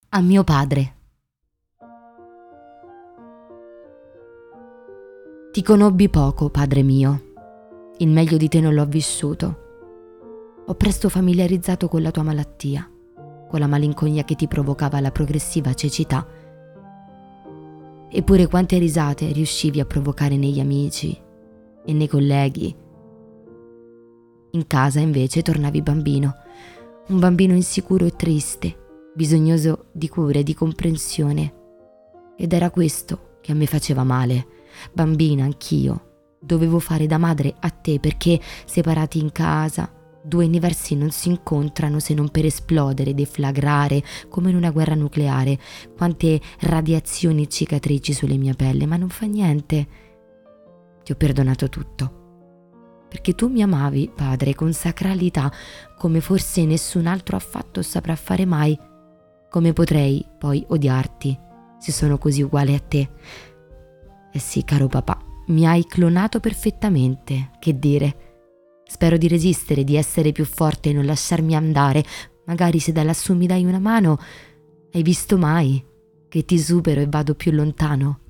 A mio padre. Ti conobbi poco, padre mio. Il meglio di te non l'ho vissuto. Ho presto familiarizzato con la tua malattia, con la malinconia che ti provocava la progressiva cecità. Eppure quante risate riuscivi a provocare negli amici e nei colleghi. In casa invece tornavi bambino, un bambino insicuro e triste, bisognoso di cure e di comprensione. Ed era questo che a me faceva male. Bambina anch'io, dovevo fare da madre a te perché, separati in casa, due universi non si incontrano se non per esplodere, deflagrare come in una guerra nucleare. Quante radiazioni e cicatrici sulle mie pelle, ma non fa niente. Ti ho perdonato tutto, perché tu mi amavi, padre, con sacralità, come forse nessun altro affatto saprà fare mai. Come potrei poi odiarti se sono così uguale a te? Eh sì, caro papà, mi hai clonato perfettamente, che dire. Spero di resistere, di essere più forte e non lasciarmi andare. Magari se da lassù mi dai una mano, hai visto mai che ti supero e vado più lontano?